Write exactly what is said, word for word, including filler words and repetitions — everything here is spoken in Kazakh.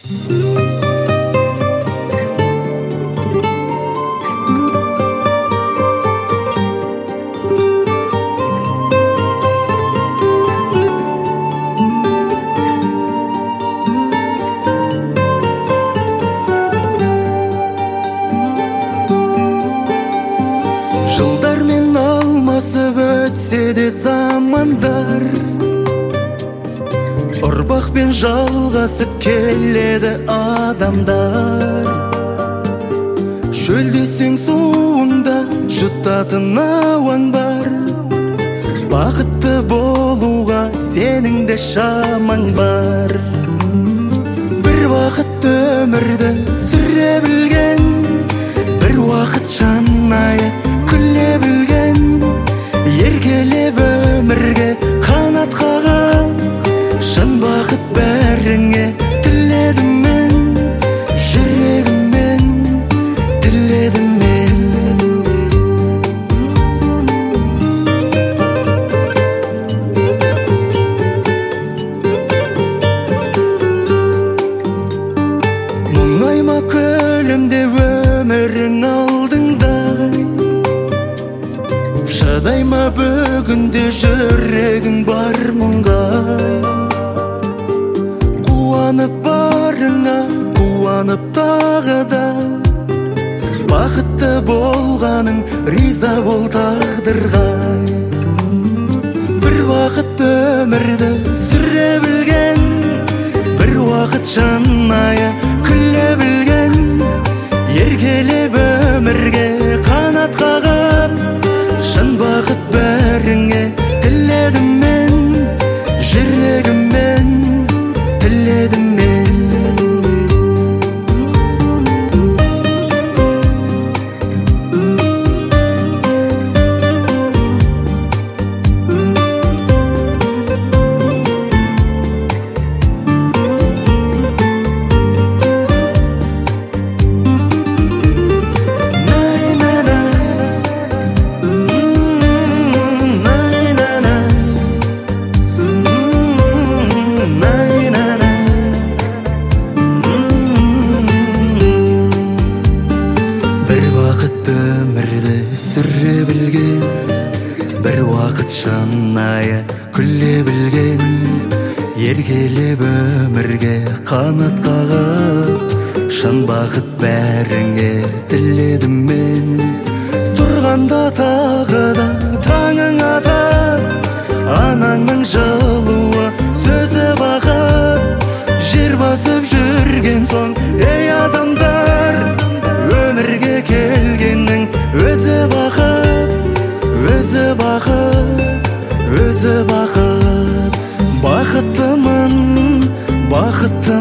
Жылдармен алмасып өтсе де замандар, ұрпақпен жалғасып келеді адамдар. Шөлдесең суында жұтатын ауаң бар, бақытты болуға сенің де шамаң бар. Бір уақыт өмірді сүре білген, бір уақыт шанайы күле білген, еркелеп өмірге қанат қағып, шын бақыт бәріңе тіледім мен, жүрегіммен тіледім мен. Мұңайма көлімде өмірің алдыңда, шыдайма бүгінде жүрегің бар мұңға. Қуанып барыңа, қуанып тағы да, бақытты болғаның риза бол тағдырға. Бір уақыт өмірді сүре білген, бір уақыт шанайы күле білген, еркелеп өмірге қанат қағып, шын бақыт бәріңе тіледім мен, жүрегіммен тіледім мен. Өмірді сүре білген, бір уақыт шанайы күле білген, еркелеп өмірге қанат қағып, шын бақыт бәріңе тіледім мен. Тұрғанда тағы да таңың атып, анаңның жылуы сөзі бақыт, жер басып жүрген соң ей адамдар, өмірге келгеннің өзі бақыт, өзі бақыт, өзі бақыт. Бақыттымын, бақытты